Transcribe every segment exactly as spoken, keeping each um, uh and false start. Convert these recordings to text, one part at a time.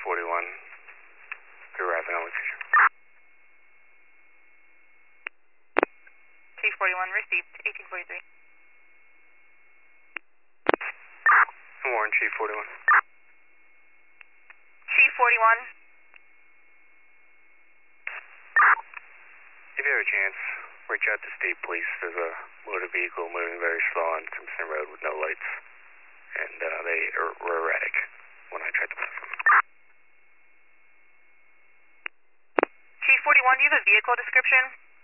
forty-one. You're arriving on location. Chief forty-one received, eighteen forty-three. Warren, Chief forty-one. Chief forty-one. If you have a chance, reach out to State Police. There's a motor vehicle moving very slow on Simpson Road with no lights, and uh, they are, were erratic when I tried to pass them. Chief forty-one, do you have a vehicle description?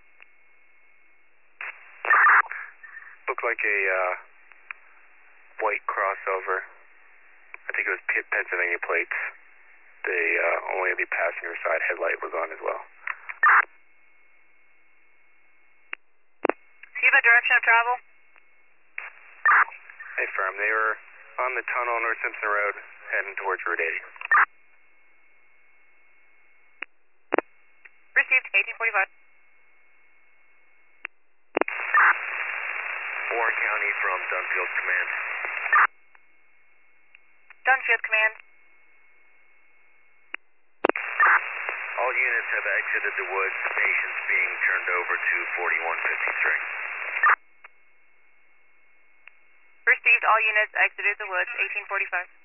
Looked like a uh, white crossover. I think it was P- Pennsylvania plates. The uh, only the passenger side headlight was on as well. Do you have a direction of travel? Hey, firm. They were on the tunnel North Simpson Road, heading towards Route eighty. Received, eighteen forty-five. Warren County from Dunfield Command. Dunfield Command. All units have exited the woods. Patients being turned over to forty-one fifty-three. Received, all units exited the woods, eighteen forty-five.